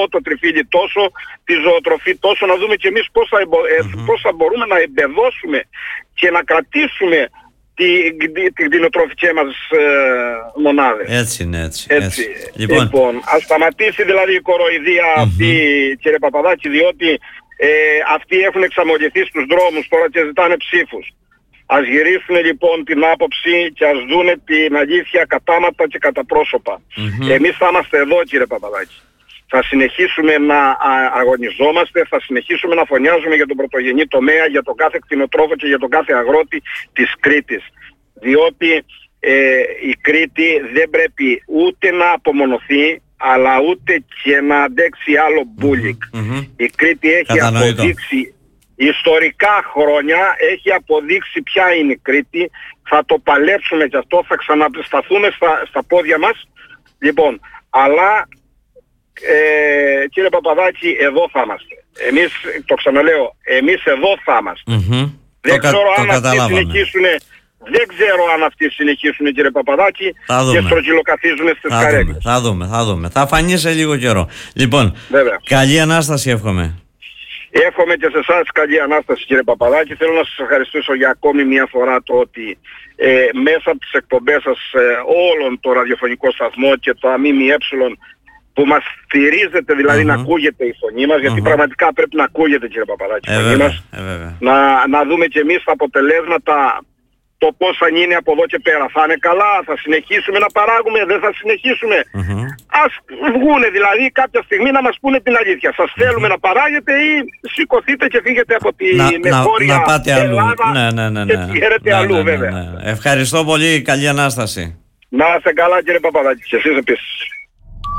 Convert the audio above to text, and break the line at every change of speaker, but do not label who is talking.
τόσο το τριφύλι, τόσο τη ζωοτροφή, τόσο να δούμε και εμείς πώς θα μπορούμε να εμπεδώσουμε και να κρατήσουμε την κτηνοτροφική μας μονάδες.
Έτσι είναι, έτσι.
Λοιπόν, ας σταματήσει δηλαδή η κοροϊδία αυτή, κύριε Παπαδάκη, διότι αυτοί έχουν εξαμολυθεί στους δρόμους τώρα και ζητάνε ψήφους. Ας γυρίσουν λοιπόν την άποψη και ας δούνε την αλήθεια κατάματα και κατά πρόσωπα. Εμείς θα είμαστε εδώ, κύριε Παπαδάκη. Θα συνεχίσουμε να αγωνιζόμαστε, θα συνεχίσουμε να φωνιάζουμε για τον πρωτογενή τομέα, για τον κάθε κτηνοτρόφο και για τον κάθε αγρότη της Κρήτης. Διότι η Κρήτη δεν πρέπει ούτε να απομονωθεί, αλλά ούτε και να αντέξει άλλο μπούλικ. Η Κρήτη έχει αποδείξει ιστορικά χρόνια, έχει αποδείξει ποια είναι η Κρήτη. Θα το παλέψουμε και αυτό, θα ξανασταθούμε στα πόδια μας. Λοιπόν, αλλά κύριε Παπαδάκη, εδώ θα είμαστε. Εμείς, το ξαναλέω, εμείς εδώ θα είμαστε. Δεν ξέρω αν αυτοί συνεχίσουν. Δεν ξέρω αν αυτοί συνεχίσουν, κύριε Παπαδάκη, και στρογγυλοκαθίζουν στις καρέκλες.
Θα δούμε. Θα φανεί σε λίγο καιρό. Λοιπόν, βέβαια. Καλή Ανάσταση εύχομαι.
Εύχομαι και σε εσάς καλή Ανάσταση, κύριε Παπαδάκη. Θέλω να σας ευχαριστήσω για ακόμη μια φορά το ότι μέσα από τις εκπομπές σας όλων το ραδιοφωνικό σταθμό και το ΑΜΜΕ που μας στηρίζετε, δηλαδή να ακούγεται η φωνή μας, γιατί πραγματικά πρέπει να ακούγεται, κύριε Παπαδάκη, η φωνή μας. Να δούμε και εμείς τα αποτελέσματα, το πώς θα γίνει από εδώ και πέρα. Θα είναι καλά, θα συνεχίσουμε να παράγουμε, δεν θα συνεχίσουμε. Ας βγούνε δηλαδή κάποια στιγμή να μας πούνε την αλήθεια. Σας θέλουμε να παράγετε ή σηκωθείτε και φύγετε από την εγχώρια Ελλάδα και πηγαίνετε αλλού, βέβαια.
Ευχαριστώ πολύ, καλή Ανάσταση.
Να είστε καλά, κύριε Παπαδάκη, και εσείς επίσης.